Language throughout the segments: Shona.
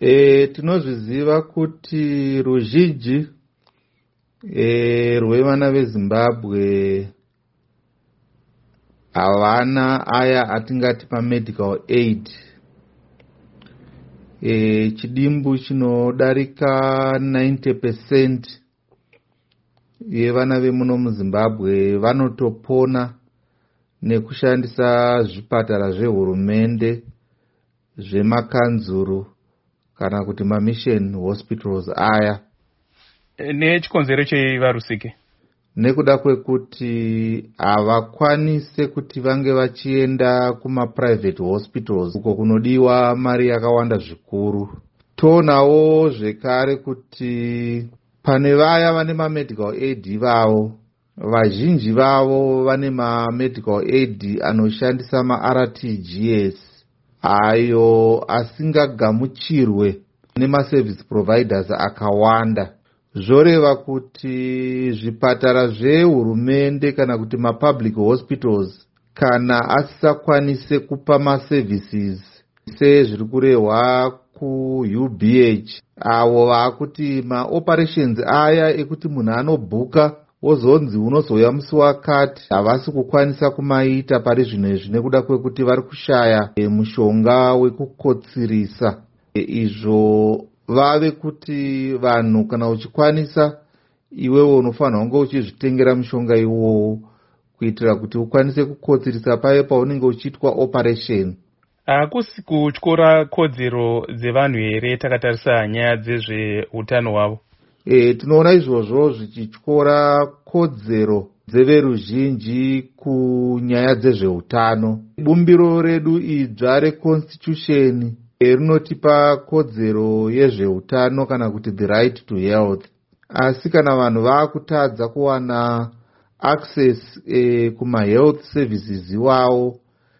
Tinozviziva kuti ruzhinji rwevana veZimbabwe havana aya atingati pamedical aid. Chidimbu chinodarika 90% yevana vemuno muZimbabwe vanotopona nekushandisa zvipatara zvehurumende, zvemakanzuru kana kuti mamission hospitals aya. Nechikonzero chevarusike? Nekuda kwekuti havakwanise kuti vange vachienda kuma-private hospitals uko kunodiwa mari yakawanda zvikuru. Toonawo zvekare kuti pane vaya vane ma-medical aid vavo, vazhinji vavo vane ma-medical aid anoshandisa ma-RTGS ayo asingagamuchirwe nema-service providers akawanda. Zvoreva kuti zvipatara zvehurumende kana kuti ma-public hospitals kana asisakwanise kupa ma-services sezviri kurehwa ku-UBH, avo vakuti ma-operations aya ekuti munhu anobhuka wozonzi unozouya musi wakati, havasi kukwanisa kumaita pari zvino izvi nekuda kwekuti vari kushaya mushonga wekukotsirisa. Izvo vave kuti vanhu kana uchikwanisa iwewo unofanira kunge uchizvitengera mushonga iwowo kuitira kuti ukwanise kukotsirisa paye paunenge uchiitwa operation. Hakusi kutyora kodzero dzevanhu here takatarisa nyaya dzezveutano hwavo? Tinoona izvozvo zvichityora kodzero dzeveruzhinji kunyaya dzezveutano. Bumbiro redu idzva reconstitution rinotipa kodzero yezveutano kana kuti the right to health. Asi kana vanhu vaakutadza kuwana access kuma-health services iwawo,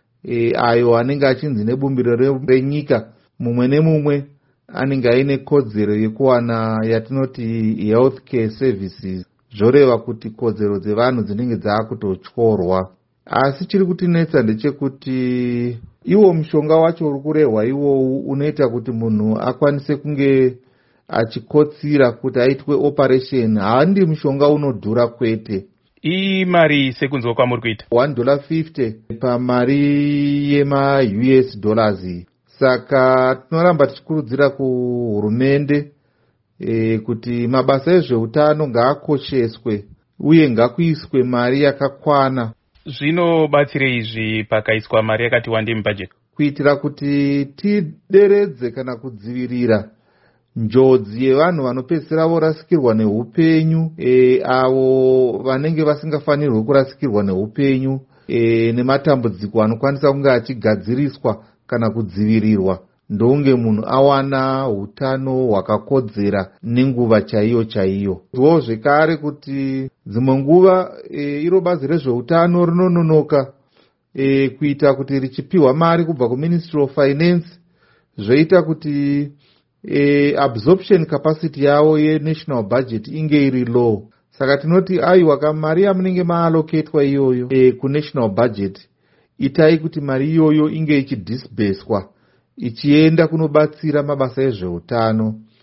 ayo anenge achinzi nebumbiro renyika, mumwe nemumwe anenge aine kodzero yekuwana yatinoti health care services. Zvoreva kuti kodzero dzevanhu dzinenge dzaakutotyorwa. Asi chiri kutinetsa ndechekuti iwo mushonga wacho uri kurehwa iwowu unoita kuti munhu akwanise kunge achikotsira kuti aitwe operation. Handi mushonga unodhura kwete. Iyi mari sekunzwa kwamuri kuita $1.50 pamari yema-US dollars. Saka tinoramba tichikurudzira kuhurumende kuti mabasa ezveutano ngaakosheswe uye ngakuiswe mari yakakwana. Zvinobatsire izvi pakaiswa mari yakati wandei mubudget? Kuitira kuti tideredze kana kudzivirira njodzi yevanhu vanopedzisira vorasikirwa neupenyu, avo vanenge vasingafanirwi kurasikirwa neupenyu, nematambudziko anokwanisa kunge achigadziriswa kana kudzivirirwa ndonge munhu awana hutano hwakakodzera nenguva chaiyo chaiyo. Zvo zvekare kuti dzimwe nguva iro bazi rezveutano rinononoka kuita kuti richipiwa mari kubva kuMinistry of Finance, zvoita kuti absorption capacity yavo yenational budget inge iri low. Saka tinoti aiwa mari yamunenge maaloketwa iyoyo kunational budget, itai kuti mari iyoyo inge ichidisburswa ichienda kunobatsira mabasa ezveutano.